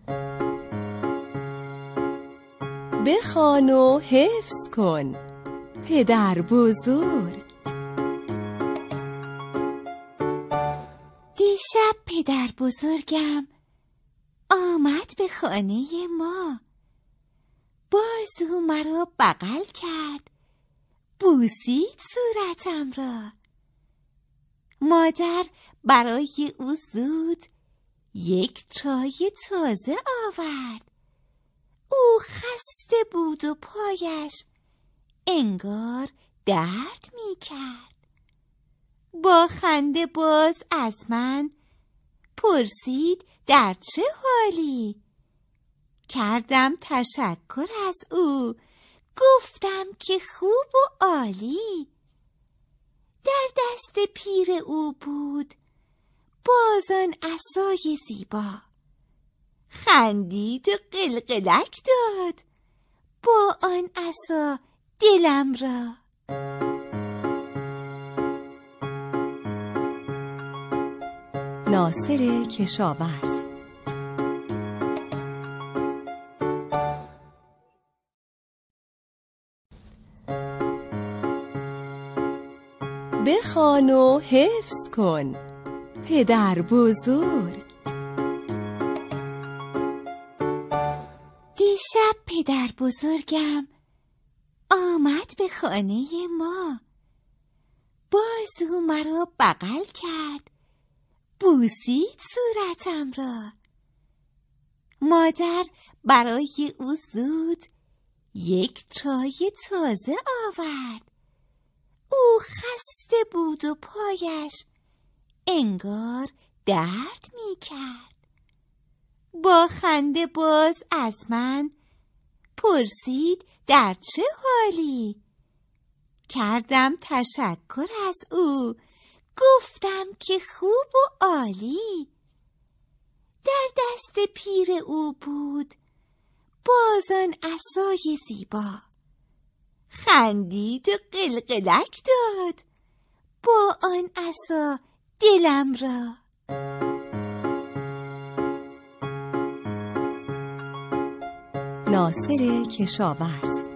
بخوان و حفظ کن پدر بزرگ. دیشب پدر بزرگم آمد به خانه ما. بازو مرا بغل کرد، بوسید صورتم را. مادر برای او زود یک چای تازه آورد. او خسته بود و پایش انگار درد می کرد. با خنده باز از من پرسید در چه حالی؟ کردم تشکر از او، گفتم که خوب و عالی. در دست پیر او بود باز آن عصای زیبا. خندید و قلقلک داد با آن عصا دلم را. ناصر کشاورز. بخوان و حفظ کن پدر بزرگ. دیشب پدر بزرگم آمد به خانه ما. بازو مرا بغل کرد، بوسید صورتم را. مادر برای او زود یک چای تازه آورد. او خسته بود و پایش انگار درد می کرد. با خنده باز از من پرسید در چه حالی؟ کردم تشکر از او، گفتم که خوب و عالی. در دست پیر او بود باز آن عصای زیبا. خندید و قلقلک داد با آن عصا دلم را. ناصر کشاورز.